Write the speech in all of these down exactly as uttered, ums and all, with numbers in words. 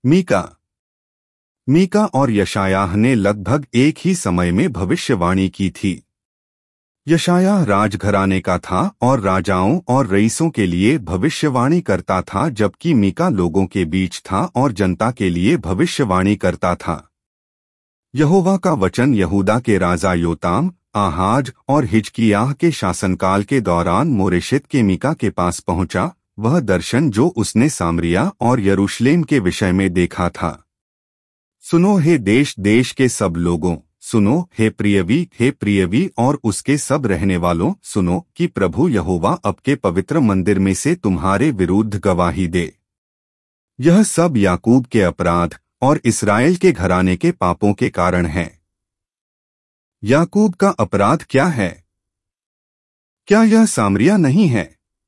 मीका मीका और यशायाह ने लगभग एक ही समय में भविष्यवाणी की थी। यशायाह राजघराने का था और राजाओं और रईसों के लिए भविष्यवाणी करता था, जबकि मीका लोगों के बीच था और जनता के लिए भविष्यवाणी करता था। यहोवा का वचन यहूदा के राजा योताम, आहाज और हिजकिय्याह के शासनकाल के दौरान मोरेशेत के मीका के पास पहुंचा, वह दर्शन जो उसने सामरिया और यरूशलेम के विषय में देखा था। सुनो हे देश देश के सब लोगों, सुनो हे प्रियवी हे प्रियवी और उसके सब रहने वालों, सुनो कि प्रभु यहोवा आपके पवित्र मंदिर में से तुम्हारे विरुद्ध गवाही दे। यह सब याकूब के अपराध और इस्राएल के घराने के पापों के कारण है। याकूब का अपराध क्या है? क्या यह सामरिया नहीं है?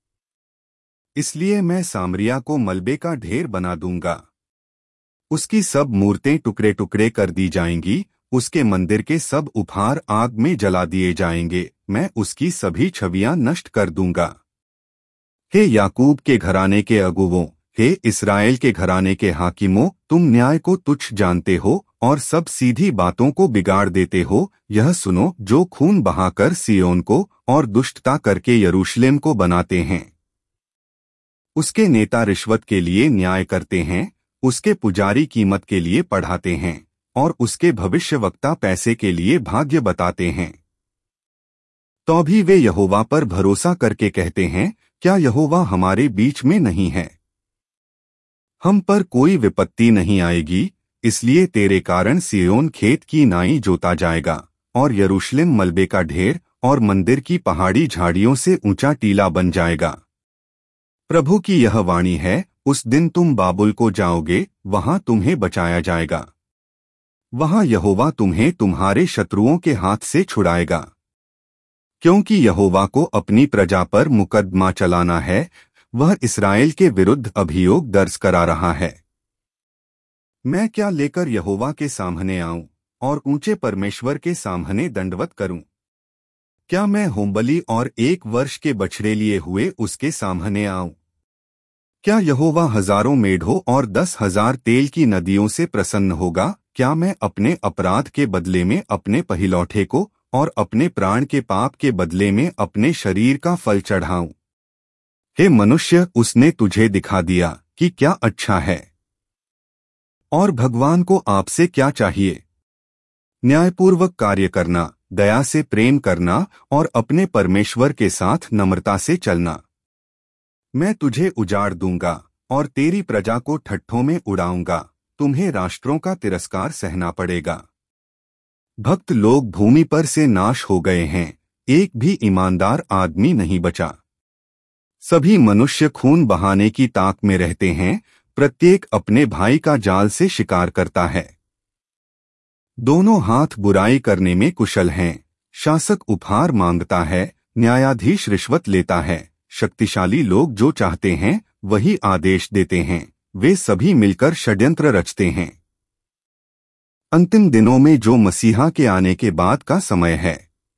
इसलिए मैं सामरिया को मलबे का ढेर बना दूंगा। उसकी सब मूर्तें टुकड़े टुकड़े कर दी जाएंगी, उसके मंदिर के सब उपहार आग में जला दिए जाएंगे, मैं उसकी सभी छवियां नष्ट कर दूंगा। हे याकूब के घराने के अगुवों, हे इस्राएल के घराने के हाकिमों, तुम न्याय को तुच्छ जानते हो और सब सीधी बातों को बिगाड़ देते हो। यह सुनो जो खून बहाकर सियोन को और दुष्टता करके यरूशलेम को बनाते हैं। उसके नेता रिश्वत के लिए न्याय करते हैं, उसके पुजारी कीमत के लिए पढ़ाते हैं और उसके भविष्यवक्ता पैसे के लिए भाग्य बताते हैं। तो भी वे यहोवा पर भरोसा करके कहते हैं, क्या यहोवा हमारे बीच में नहीं है? हम पर कोई विपत्ति नहीं आएगी, इसलिए तेरे कारण सियोन खेत की नाई जोता जाएगा और यरूशलेम मलबे का ढेर और मंदिर की पहाड़ी झाड़ियों से ऊंचा टीला बन जाएगा। प्रभु की यह वाणी है, उस दिन तुम बाबुल को जाओगे, वहां तुम्हें बचाया जाएगा। वहां यहोवा तुम्हें तुम्हारे शत्रुओं के हाथ से छुड़ाएगा। क्योंकि यहोवा को अपनी प्रजा पर मुकदमा चलाना है, वह इस्राएल के विरुद्ध अभियोग दर्ज करा रहा है। मैं क्या लेकर यहोवा के सामने आऊं और ऊंचे परमेश्वर के सामने दंडवत करूं? क्या मैं होमबलि और एक वर्ष के बछड़े लिए हुए उसके सामने आऊं? क्या यहोवा हजारों मेढ़ों और दस हजार तेल की नदियों से प्रसन्न होगा? क्या मैं अपने अपराध के बदले में अपने पहिलौठे को और अपने प्राण के पाप के बदले में अपने शरीर का फल चढ़ाऊं? हे मनुष्य, उसने तुझे दिखा दिया कि क्या अच्छा है। और भगवान को आपसे क्या चाहिए? न्यायपूर्वक कार्य करना, दया से प्रेम करना और अपने परमेश्वर के साथ नम्रता से चलना। मैं तुझे उजाड़ दूंगा और तेरी प्रजा को ठट्ठों में उड़ाऊंगा, तुम्हें राष्ट्रों का तिरस्कार सहना पड़ेगा। भक्त लोग भूमि पर से नाश हो गए हैं, एक भी ईमानदार आदमी नहीं बचा। सभी मनुष्य खून बहाने की ताक में रहते हैं, प्रत्येक अपने भाई का जाल से शिकार करता है। दोनों हाथ बुराई करने में कुशल हैं, शासक उपहार मांगता है, न्यायाधीश रिश्वत लेता है। शक्तिशाली लोग जो चाहते हैं वही आदेश देते हैं, वे सभी मिलकर षड्यंत्र रचते हैं। अंतिम दिनों में जो मसीहा के आने के बाद का समय है,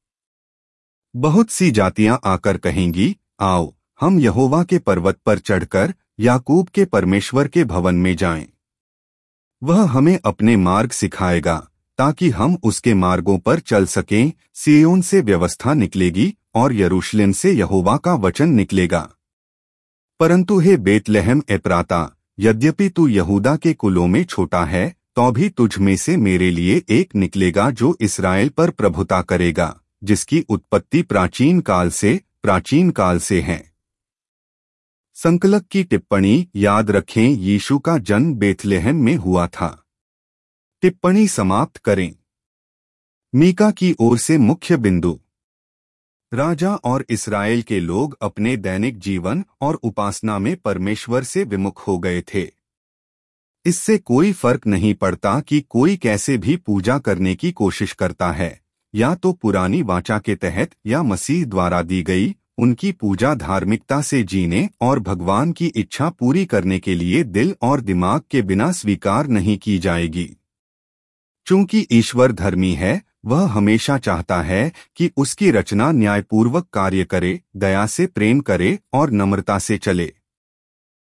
बहुत सी जातियां आकर कहेंगी, आओ हम यहोवा के पर्वत पर चढ़कर याकूब के परमेश्वर के भवन में जाएं। वह हमें अपने मार्ग सिखाएगा ताकि हम उसके मार्गों पर चल सकें। सिय्योन से व्यवस्था निकलेगी और यरूशलेम से यहोवा का वचन निकलेगा। परंतु हे बेतलहम एप्राता, यद्यपि तू यहूदा के कुलों में छोटा है, तो भी तुझ में से मेरे लिए एक निकलेगा जो इस्राएल पर प्रभुता करेगा, जिसकी उत्पत्ति प्राचीन काल से प्राचीन काल से है। संकलक की टिप्पणी, याद रखें यीशु का जन्म बेथलेहम में हुआ था। टिप्पणी समाप्त करें। मीका की ओर से मुख्य बिंदु। राजा और इस्राएल के लोग अपने दैनिक जीवन और उपासना में परमेश्वर से विमुख हो गए थे। इससे कोई फर्क नहीं पड़ता कि कोई कैसे भी पूजा करने की कोशिश करता है, या तो पुरानी वाचा के तहत या मसीह द्वारा दी गई, उनकी पूजा धार्मिकता से जीने और भगवान की इच्छा पूरी करने के लिए दिल और दिमाग के बिना स्वीकार नहीं की जाएगी। चूंकि ईश्वर धर्मी है, वह हमेशा चाहता है कि उसकी रचना न्यायपूर्वक कार्य करे, दया से प्रेम करे और नम्रता से चले।